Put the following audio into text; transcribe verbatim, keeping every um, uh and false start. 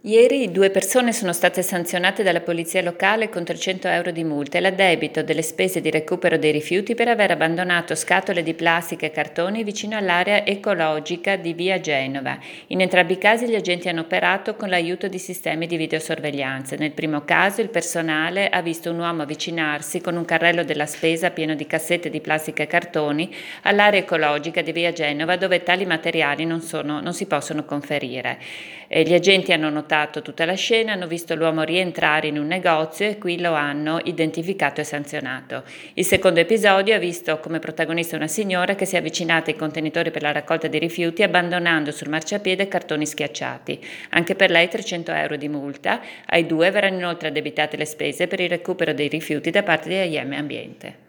Ieri due persone sono state sanzionate dalla polizia locale con trecento euro di multa e l'addebito delle spese di recupero dei rifiuti per aver abbandonato scatole di plastica e cartoni vicino all'area ecologica di via Genova. In entrambi i casi gli agenti hanno operato con l'aiuto di sistemi di videosorveglianza. Nel primo caso il personale ha visto un uomo avvicinarsi con un carrello della spesa pieno di cassette di plastica e cartoni all'area ecologica di via Genova, dove tali materiali non, sono, non si possono conferire. E gli agenti hanno notato tutta la scena, hanno visto l'uomo rientrare in un negozio e qui lo hanno identificato e sanzionato. Il secondo episodio ha visto come protagonista una signora che si è avvicinata ai contenitori per la raccolta dei rifiuti abbandonando sul marciapiede cartoni schiacciati. Anche per lei trecento euro di multa. Ai due verranno inoltre addebitate le spese per il recupero dei rifiuti da parte di A I M Ambiente.